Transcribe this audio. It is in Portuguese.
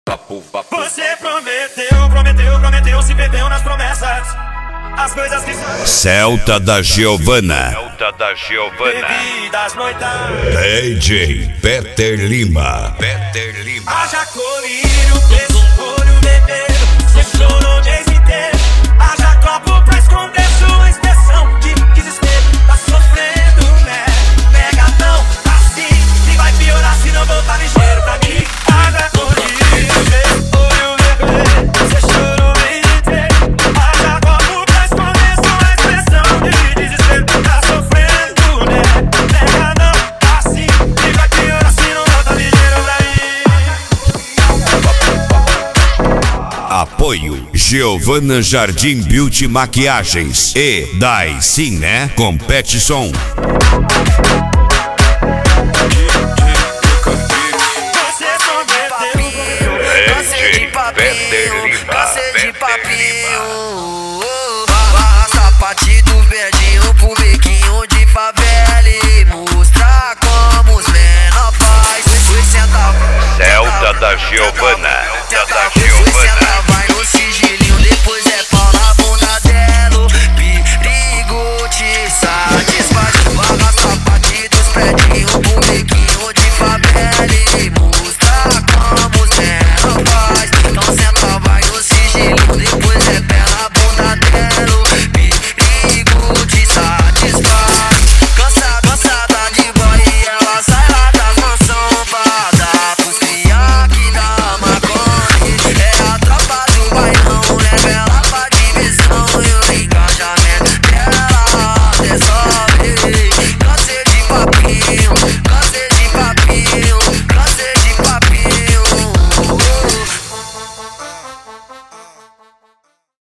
Você prometeu, se perdeu nas promessas. As coisas que são. Celta da Giovana. Bebidas noitadas. DJ Peter Lima. Haja colírio, olho beber. Você chorou o mês inteiro. Haja copo pra esconder sua expressão de desespero. Tá sofrendo, né? Pegadão, assim. E vai piorar se não voltar ligeiro pra mim. Haja colírio, olho beber. Você chorou o mês inteiro. Haja copo pra esconder sua expressão de desespero. Tá sofrendo, né? Pegadão, assim. E vai piorar se não voltar ligeiro pra mim. Apoio Giovana Jardim Beauty Maquiagens e Dai Sim Né Competição. Cansei de papinho. Barra sapatinho verdinho pro bequinho de favela e mostrar como os menor faz. Celta da Giovana. Senta, vai no sigilinho, depois é pau na bunda dela. Perigo te satisfaz. Barra sapatinho dos predinho pro bequinho de favela e mostrar